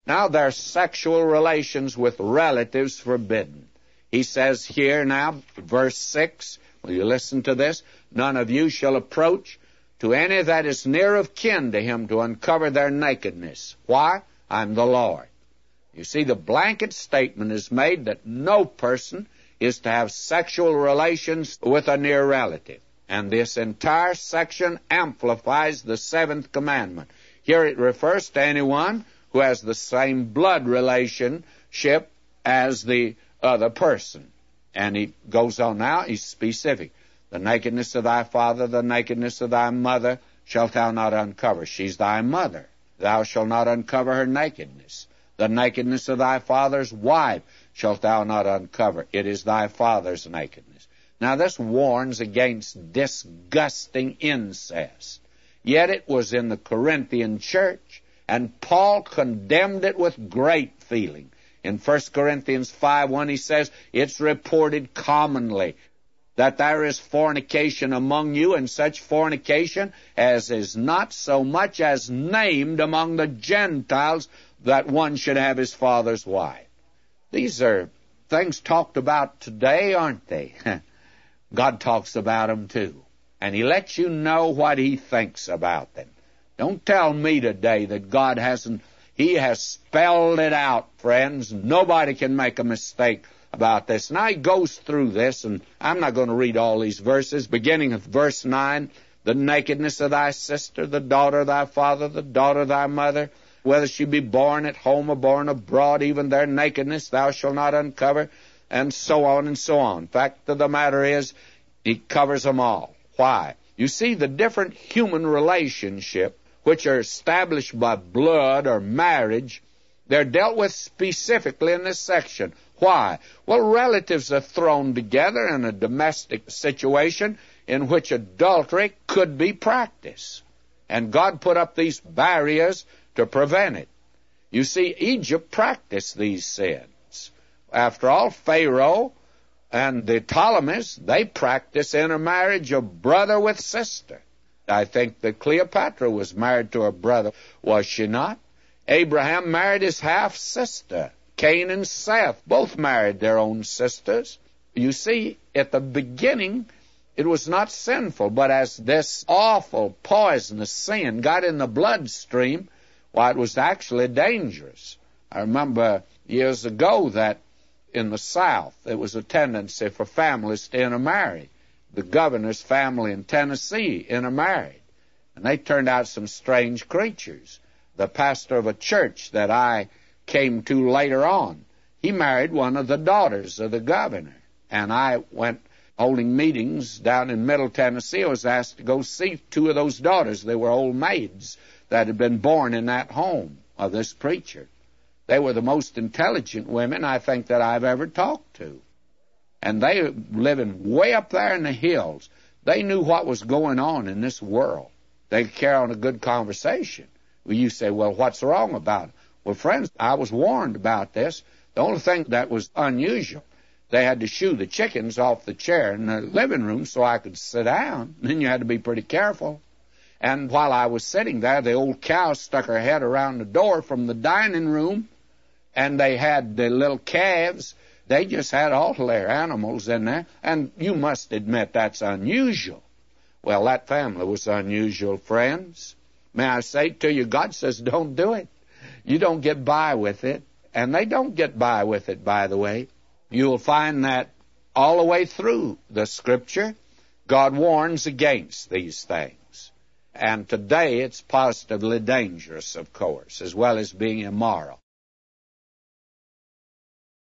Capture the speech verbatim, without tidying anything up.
Now, there are sexual relations with relatives forbidden. He says here now, verse six, will you listen to this? None of you shall approach to any that is near of kin to him to uncover their nakedness. Why? I'm the Lord. You see, the blanket statement is made that no person is to have sexual relations with a near relative. And this entire section amplifies the seventh commandment. Here it refers to anyone who has the same blood relationship as the other person. And he goes on now, he's specific. The nakedness of thy father, the nakedness of thy mother, shalt thou not uncover. She's thy mother. Thou shalt not uncover her nakedness. The nakedness of thy father's wife shalt thou not uncover. It is thy father's nakedness. Now this warns against disgusting incest. Yet it was in the Corinthian church, and Paul condemned it with great feeling. In First Corinthians five one, he says, it's reported commonly that there is fornication among you, and such fornication as is not so much as named among the Gentiles, that one should have his father's wife. These are things talked about today, aren't they? God talks about them too. And he lets you know what he thinks about them. Don't tell me today that God hasn't. He has spelled it out, friends. Nobody can make a mistake about this. Now he goes through this, and I'm not going to read all these verses. Beginning of verse nine, the nakedness of thy sister, the daughter of thy father, the daughter of thy mother, whether she be born at home or born abroad, even their nakedness thou shalt not uncover, and so on and so on. Fact of the matter is, he covers them all. Why? You see, the different human relationship which are established by blood or marriage, they're dealt with specifically in this section. Why? Well, relatives are thrown together in a domestic situation in which adultery could be practiced. And God put up these barriers to prevent it. You see, Egypt practiced these sins. After all, Pharaoh and the Ptolemies, they practiced intermarriage of brother with sister. I think that Cleopatra was married to her brother, was she not? Abraham married his half-sister. Cain and Seth both married their own sisters. You see, at the beginning, it was not sinful, but as this awful, poisonous sin got in the bloodstream, why, it was actually dangerous. I remember years ago that in the South, there was a tendency for families to intermarry. The governor's family in Tennessee intermarried, and they turned out some strange creatures. The pastor of a church that I came to later on, he married one of the daughters of the governor, and I went holding meetings down in Middle Tennessee. I was asked to go see two of those daughters. They were old maids that had been born in that home of this preacher. They were the most intelligent women I think that I've ever talked to. And they were living way up there in the hills. They knew what was going on in this world. They could carry on a good conversation. Well, you say, well, what's wrong about it? Well, friends, I was warned about this. The only thing that was unusual, they had to shoo the chickens off the chair in the living room so I could sit down. Then you had to be pretty careful. And while I was sitting there, the old cow stuck her head around the door from the dining room, and they had the little calves. They just had all their animals in there, and you must admit that's unusual. Well, that family was unusual, friends. May I say to you, God says don't do it. You don't get by with it, and they don't get by with it, by the way. You'll find that all the way through the Scripture, God warns against these things. And today it's positively dangerous, of course, as well as being immoral.